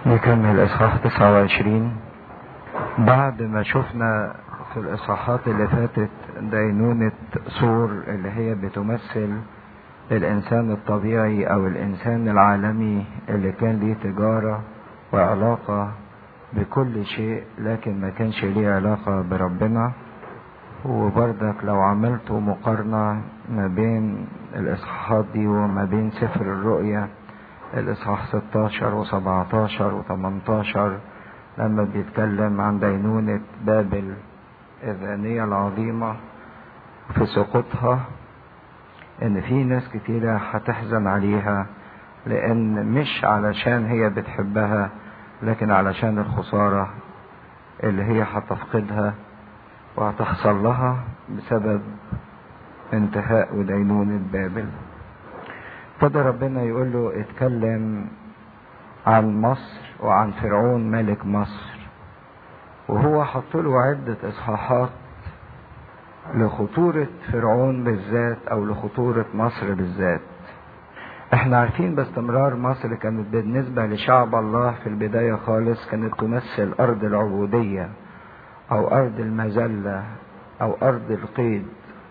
نكمل إصحاح 29. بعد ما شفنا في الإصحاحات اللي فاتت دينونة سور اللي هي بتمثل الإنسان الطبيعي أو الإنسان العالمي اللي كان ليه تجارة وعلاقة بكل شيء لكن ما كانش ليه علاقة بربنا. وبرضك لو عملتوا مقارنة ما بين الإصحاحات دي وما بين سفر الرؤيا الإصحاح 16 و17 و18 لما بيتكلم عن دينونة بابل الذانية العظيمة في سقوطها، ان في ناس كتيرة هتحزن عليها لان مش علشان هي بتحبها لكن علشان الخسارة اللي هي هتفقدها وهتحصل لها بسبب انتهاء ودينونة بابل. فده ربنا يقول له اتكلم عن مصر وعن فرعون ملك مصر، وهو حط له عدة اصحاحات لخطورة فرعون بالذات او لخطورة مصر بالذات. احنا عارفين باستمرار مصر كانت بالنسبة لشعب الله في البداية خالص كانت تمثل ارض العبودية او ارض المذلة او ارض القيد،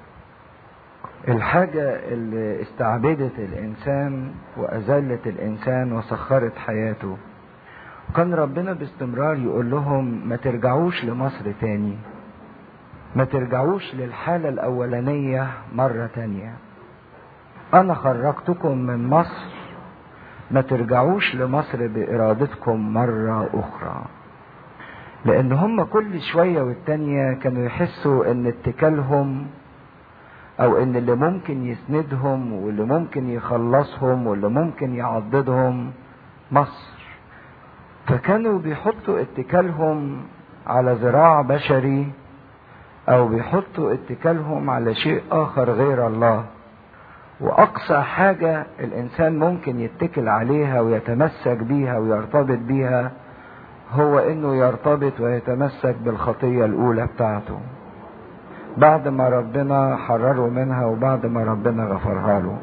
الحاجة اللي استعبدت الانسان واذلت الانسان وسخرت حياته. كان ربنا باستمرار يقول لهم ما ترجعوش لمصر تاني، ما ترجعوش للحالة الاولانية مرة تانية، انا خرجتكم من مصر، ما ترجعوش لمصر بارادتكم مرة اخرى. لان هم كل شوية والتانية كانوا يحسوا ان اتكالهم او ان اللي ممكن يسندهم واللي ممكن يخلصهم واللي ممكن يعضدهم مصر، فكانوا بيحطوا اتكالهم على ذراع بشري او بيحطوا اتكالهم على شيء اخر غير الله. واقصى حاجة الانسان ممكن يتكل عليها ويتمسك بيها ويرتبط بيها هو انه يرتبط ويتمسك بالخطية الاولى بتاعته بعد ما ربنا حرره منها وبعد ما ربنا غفرها له.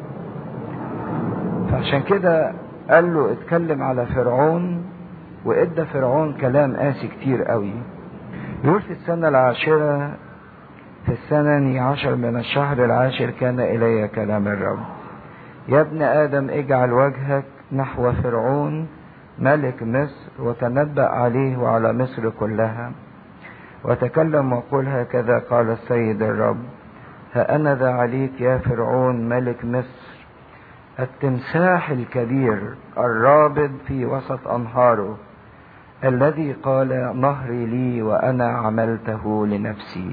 فعشان كده قال له اتكلم على فرعون وادى فرعون كلام قاسي كتير قوي. يقول في السنة العاشرة في السنة 10 من الشهر العاشر كان إلي كلام الرب، يا ابن آدم اجعل وجهك نحو فرعون ملك مصر وتنبأ عليه وعلى مصر كلها وتكلم وقل هكذا قال السيد الرب، ها أنا ذا عليك يا فرعون ملك مصر التمساح الكبير الرابض في وسط أنهاره الذي قال نهري لي وأنا عملته لنفسي.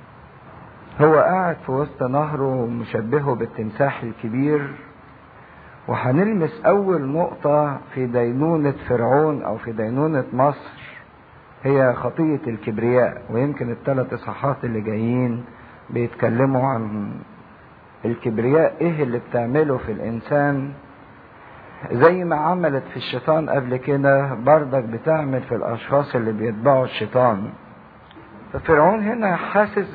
هو قاعد في وسط نهره مشبهه بالتمساح الكبير. وهنلمس أول نقطة في دينونة فرعون أو في دينونة مصر هي خطية الكبرياء، ويمكن الثلاث إصحاحات اللي جايين بيتكلموا عن الكبرياء ايه اللي بتعمله في الانسان. زي ما عملت في الشيطان قبل كده برضك بتعمل في الاشخاص اللي بيتبعوا الشيطان. ففرعون هنا حاسس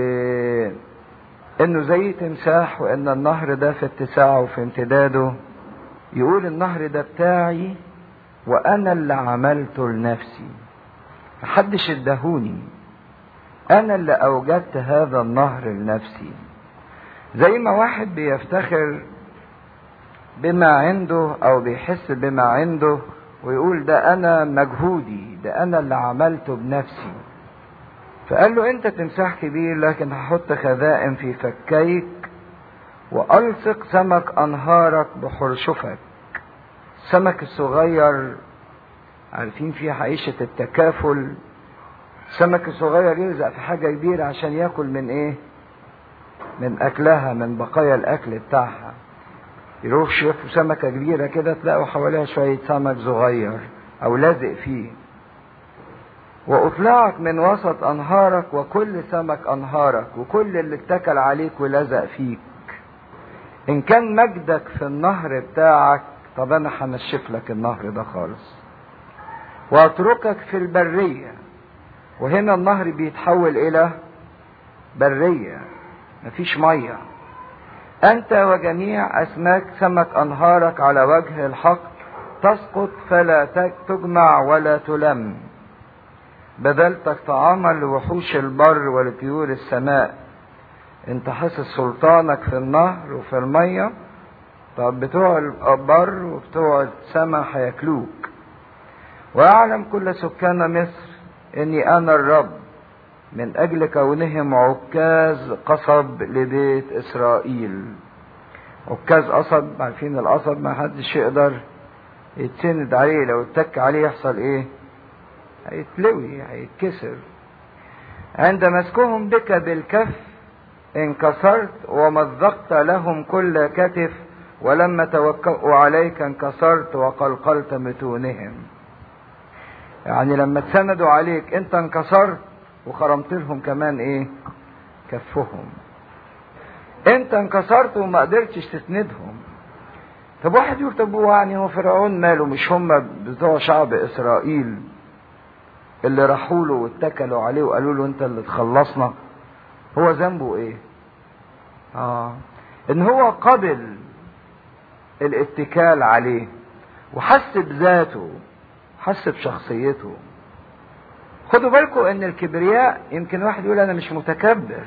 انه زي تمساح وان النهر ده في اتساعه وفي امتداده، يقول النهر ده بتاعي وانا اللي عملته لنفسي، محدش ادهوني، انا اللي اوجدت هذا النهر لنفسي. زي ما واحد بيفتخر بما عنده او بيحس بما عنده ويقول ده انا مجهودي، ده انا اللي عملته بنفسي. فقال له انت تمساح كبير لكن هحط خذائم في فكيك والصق سمك انهارك بحرشفك. السمك الصغير عارفين فيه عيشة التكافل، السمك الصغير يلزق في حاجة كبيرة عشان ياكل من ايه؟ من اكلها، من بقايا الاكل بتاعها. يروح يشوفوا سمكة كبيرة كده تلاقوا حواليها شوية سمك صغير او لازق فيه. واطلعك من وسط انهارك وكل سمك انهارك، وكل اللي اتكل عليك ولزق فيك. ان كان مجدك في النهر بتاعك، طب انا هنشف لك النهر ده خالص واتركك في البرية. وهنا النهر بيتحول الى برية، مفيش مية. انت وجميع اسماك سمك انهارك على وجه الحق تسقط فلا تجمع ولا تلم. بذلتك طعاما لوحوش البر ولطيور السماء. انت حاسس سلطانك في النهر وفي المية. طب بتوع البر وبتوع السماء هياكلوك. وأعلم كل سكان مصر إني أنا الرب، من أجل كونهم عكاز قصب لبيت إسرائيل. عكاز قصب، عارفين القصب ما حدش يقدر يتسند عليه، لو اتك عليه يحصل ايه؟ هيتلوي، هيتكسر. عند مسكهم بك بالكف انكسرت ومزقت لهم كل كتف، ولما توكأوا عليك انكسرت وقلقلت متونهم. يعني لما تسندوا عليك انت انكسرت وخرمت لهم كمان ايه؟ كفهم. انت انكسرت وما قدرتش تسندهم. طب واحد يقول طب يعني هو فرعون ماله؟ مش هم بتوع شعب اسرائيل اللي راحوا له واتكلوا عليه وقالوا له انت اللي تخلصنا؟ هو ذنبه ايه؟ ان هو قبل الاتكال عليه وحس بذاته، حس بشخصيته. خدوا بالكم ان الكبرياء، يمكن واحد يقول انا مش متكبر.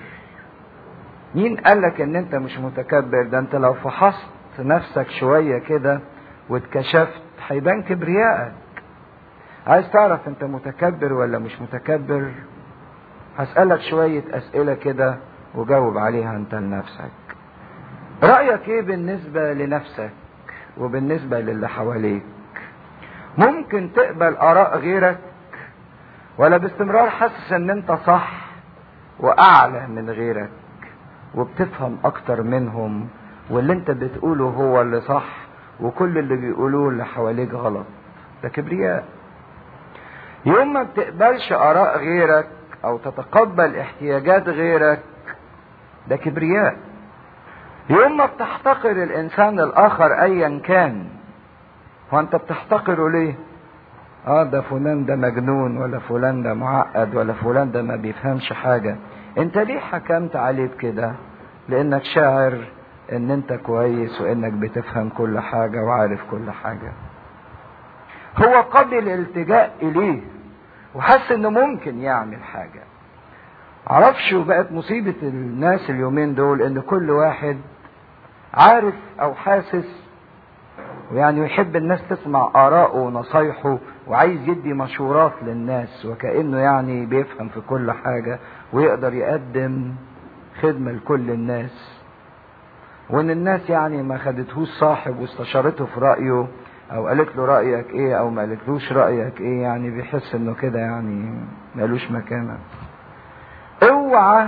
مين قالك ان انت مش متكبر؟ ده انت لو فحصت نفسك شوية كده واتكشفت هيبان كبريائك. عايز تعرف انت متكبر ولا مش متكبر؟ هسألك شوية اسئلة كده وجاوب عليها انت لنفسك. رأيك ايه بالنسبة لنفسك وبالنسبة للي حواليك؟ ممكن تقبل اراء غيرك ولا باستمرار حاسس ان انت صح واعلى من غيرك وبتفهم اكتر منهم واللي انت بتقوله هو اللي صح وكل اللي بيقولوه اللي حواليك غلط؟ ده كبرياء. يوم ما بتقبلش اراء غيرك او تتقبل احتياجات غيرك، ده كبرياء. يوم ما بتحتقر الانسان الاخر ايا كان، هو انت بتحتقره ليه؟ ده فلان ده مجنون، ولا فلان ده معقد، ولا فلان ده ما بيفهمش حاجة. انت ليه حكمت عليه بكده؟ لانك شاعر ان انت كويس وانك بتفهم كل حاجة وعارف كل حاجة. هو قبل الالتجاء اليه وحس انه ممكن يعمل حاجة. عرفش وبقت مصيبة الناس اليومين دول ان كل واحد عارف او حاسس ويعني يحب الناس تسمع آراءه ونصايحه وعايز يدي مشورات للناس وكأنه يعني بيفهم في كل حاجة ويقدر يقدم خدمة لكل الناس، وان الناس يعني ما خدتهوش صاحب واستشارته في رأيه او قالت له رأيك ايه او ما قالتلوش رأيك ايه، يعني بيحس انه كده يعني مالوش مكانه. اوعى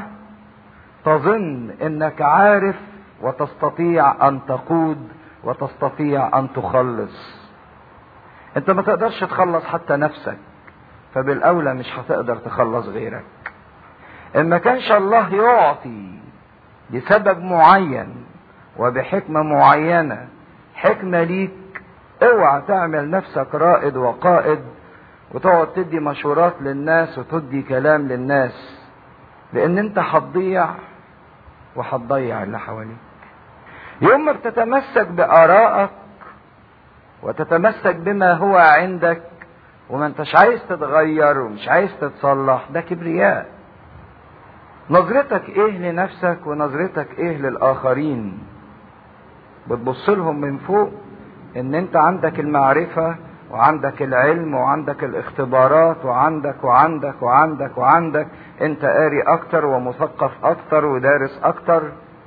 تظن انك عارف وتستطيع ان تقود وتستطيع ان تخلص. انت ما تقدرش تخلص حتى نفسك، فبالاولى مش هتقدر تخلص غيرك. ان ما كانش الله يعطي لسبب معين وبحكمة معينة حكمة ليك، اوعى تعمل نفسك رائد وقائد وتقعد تدي مشورات للناس وتدي كلام للناس، لان انت هتضيع وهتضيع اللي حواليك. يوم ما بتتمسك بآرائك وتتمسك بما هو عندك وما انتش عايز تتغير ومش عايز تتصلح، ده كبرياء. نظرتك ايه لنفسك ونظرتك ايه للآخرين؟ بتبص لهم من فوق ان انت عندك المعرفة وعندك العلم وعندك الاختبارات وعندك وعندك وعندك وعندك، انت قاري اكتر ومثقف اكتر ودارس اكتر،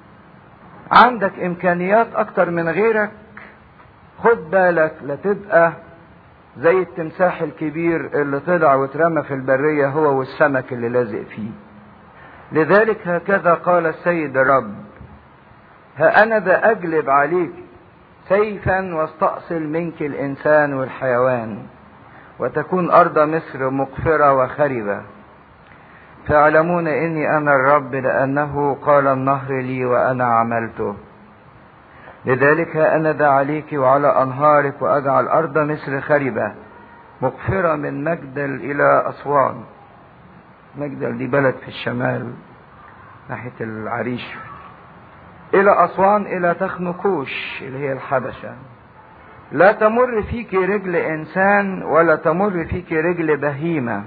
عندك امكانيات اكتر من غيرك. خد بالك لا تبقى زي التمساح الكبير اللي طلع واترمى في البرية هو والسمك اللي لازق فيه. لذلك هكذا قال السيد الرب: ها انا ذا اجلب عليك سيفا واستأصل منك الانسان والحيوان، وتكون ارض مصر مقفرة وخربة، فاعلمون اني انا الرب، لانه قال النهر لي وانا عملته. لذلك ها انا ذا عليك وعلى انهارك، واجعل ارض مصر خربة مقفرة من مجدل الى اسوان. مجدل دي بلد في الشمال ناحية العريش، الى اسوان، الى تخنكوش اللي هي الحبشة. لا تمر فيك رجل انسان ولا تمر فيك رجل بهيمة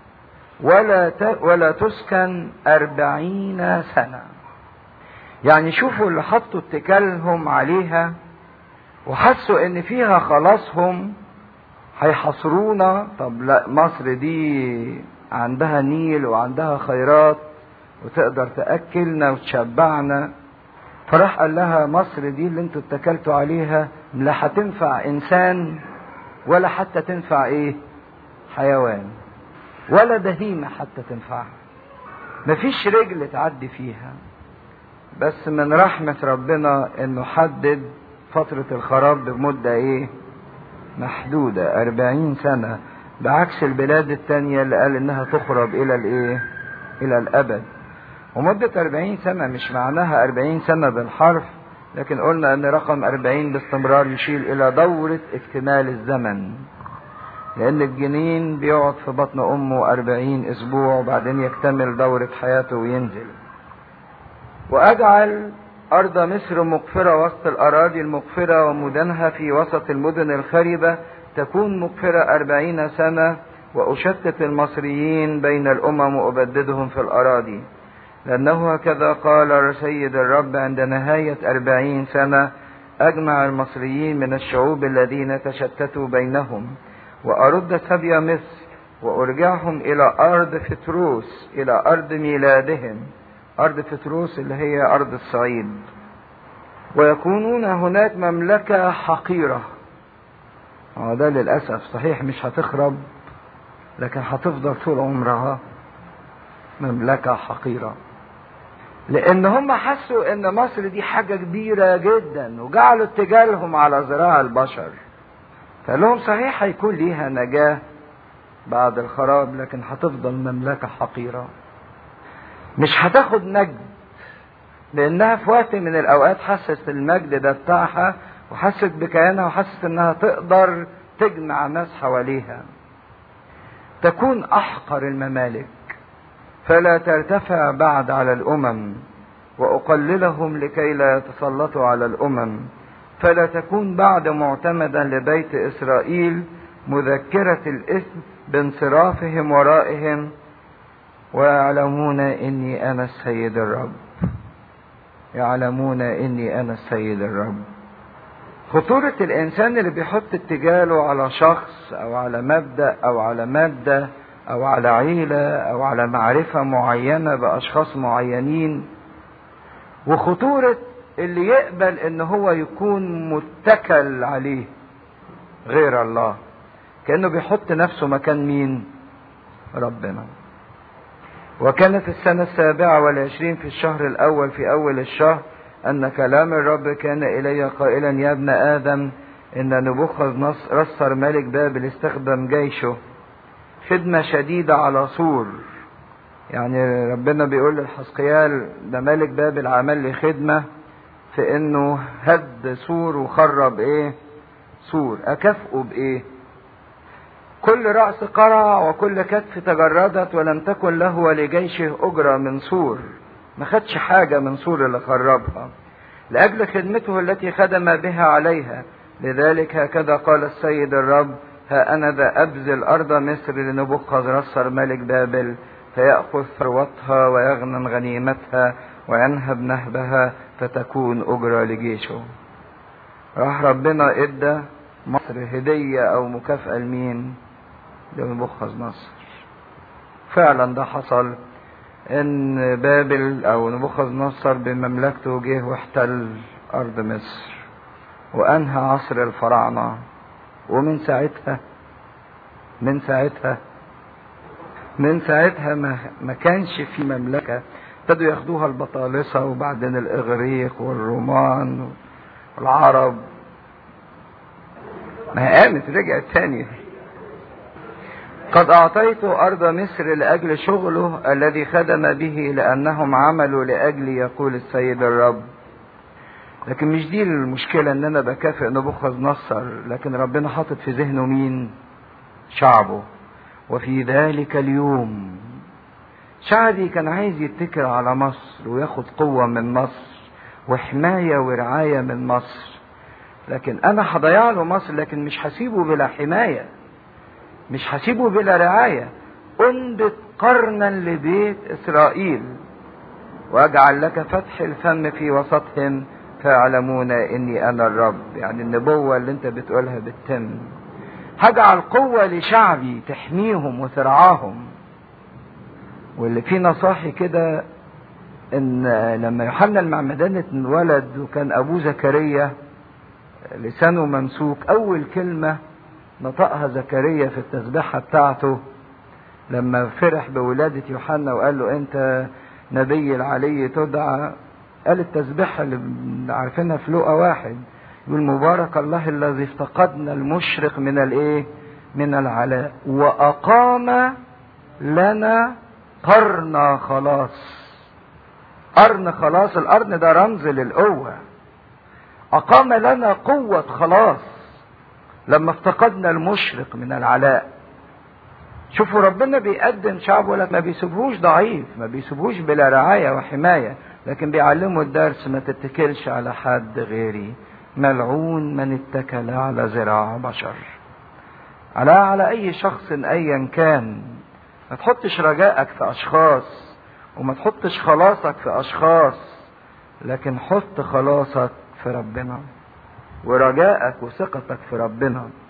ولا تسكن 40 سنة. يعني شوفوا اللي حطوا اتكالهم عليها وحسوا ان فيها خلاصهم هيحصرونا. طب لا، مصر دي عندها نيل وعندها خيرات وتقدر تأكلنا وتشبعنا. فراح قال لها مصر دي اللي انتوا اتكلتوا عليها لا هتنفع انسان ولا حتى تنفع ايه حيوان ولا بهيمة حتى تنفعها. مفيش رجل تعدي فيها. بس من رحمة ربنا انه حدد فترة الخراب بمدة ايه محدودة 40 سنة، بعكس البلاد التانية اللي قال انها تخرب الى الايه الى الابد. ومدة 40 سنة مش معناها 40 سنة بالحرف، لكن قلنا ان رقم 40 باستمرار يشير الى دورة اكتمال الزمن، لان الجنين بيقعد في بطن امه 40 اسبوع وبعدين يكتمل دورة حياته وينزل. واجعل ارض مصر مقفرة وسط الاراضي المقفرة ومدنها في وسط المدن الخربة تكون مقفرة 40 سنة، واشتت المصريين بين الامم وابددهم في الاراضي، لأنه هكذا قال سيد الرب عند نهاية 40 سنة أجمع المصريين من الشعوب الذين تشتتوا بينهم، وأرد سبي مصر وأرجعهم إلى أرض فتروس، إلى أرض ميلادهم، أرض فتروس اللي هي أرض الصعيد، ويكونون هناك مملكة حقيرة. ده للأسف صحيح مش هتخرب، لكن هتفضل طول عمرها مملكة حقيرة، لان هم حسوا ان مصر دي حاجة كبيرة جدا وجعلوا اتجاههم على ذراع البشر. فقال لهم صحيح هيكون ليها نجاة بعد الخراب، لكن هتفضل مملكة حقيرة، مش هتاخد مجد، لانها في وقت من الاوقات حست المجد ده بتاعها وحست بكيانها وحست انها تقدر تجمع ناس حواليها. تكون احقر الممالك فلا ترتفع بعد على الامم، واقللهم لكي لا يتسلطوا على الامم، فلا تكون بعد معتمدا لبيت اسرائيل مذكرة الاثم بانصرافهم ورائهم، ويعلمون اني انا السيد الرب. يعلمون اني انا السيد الرب. خطورة الانسان اللي بيحط اتجاهه على شخص او على مبدأ او على مادة او على عيلة او على معرفة معينة باشخاص معينين، وخطورة اللي يقبل ان هو يكون متكل عليه غير الله، كأنه بيحط نفسه مكان مين؟ ربنا. وكانت السنة 27 في الشهر الاول في اول الشهر ان كلام الرب كان الي قائلا يا ابن ادم ان نبوخذ نصر ملك بابل استخدم جيشه خدمة شديدة على سور. يعني ربنا بيقول لحزقيال ده ملك بابل عمل لي خدمة في انه هد سور وخرب ايه سور. اكافئه بايه؟ كل رأس قرع وكل كتف تجردت ولم تكن له ولجيشه اجرة من سور. ما خدش حاجة من سور اللي خربها لأجل خدمته التي خدم بها عليها. لذلك هكذا قال السيد الرب ها أنا ذا أبذل أرض مصر لنبوخذ نصر ملك بابل فيأخذ ثروتها ويغنم غنيمتها وينهب نهبها فتكون أجرة لجيشه. راح ربنا ادى مصر هدية أو مكافأة لمين؟ لنبوخذ نصر. فعلا ده حصل، ان بابل او نبوخذ نصر بمملكته جه واحتل ارض مصر وانهى عصر الفراعنة. ومن ساعتها ما كانش في مملكة. ابتدوا ياخدوها البطالسة وبعدين الاغريق والرومان والعرب. ما قامت رجعت تاني. قد اعطيت ارض مصر لاجل شغله الذي خدم به لانهم عملوا لاجلي يقول السيد الرب. لكن مش دي المشكلة ان انا بكافئ نبوخذ نصر، لكن ربنا حاطط في ذهنه مين؟ شعبه. وفي ذلك اليوم شعبي كان عايز يتكل على مصر وياخد قوة من مصر وحماية ورعاية من مصر. لكن انا هضيع له مصر، لكن مش هسيبه بلا حماية، مش هسيبه بلا رعاية. انبت قرنا لبيت اسرائيل واجعل لك فتح الفم في وسطهم فيعلمون اني انا الرب. يعني النبوة اللي انت بتقولها بتتم. هجعل قوة لشعبي تحميهم وترعاهم. واللي فيه نصاحي كده ان لما يوحنا المعمدان اتولد وكان ابوه زكريا لسانه ممسوك، اول كلمة نطقها زكريا في التسبيحة بتاعته لما فرح بولادة يوحنا وقال له انت نبي العلي تدعى، قال التسبيحة اللي عارفينها في لوقا 1، يقول مبارك الله الذي افتقدنا المشرق من الايه؟ من العلاء، واقام لنا قرن خلاص. قرن خلاص، القرن ده رمز للقوة. اقام لنا قوة خلاص لما افتقدنا المشرق من العلاء. شوفوا ربنا بيقدم شعبه، لك ما بيسيبهوش ضعيف، ما بيسيبهوش بلا رعاية وحماية، لكن بيعلمه الدرس ما تتكلش على حد غيري، ملعون من اتكل على ذراع بشر. على اي شخص ايا كان. ما تحطش رجائك في اشخاص، وما تحطش خلاصك في اشخاص، لكن حط خلاصك في ربنا ورجائك وثقتك في ربنا.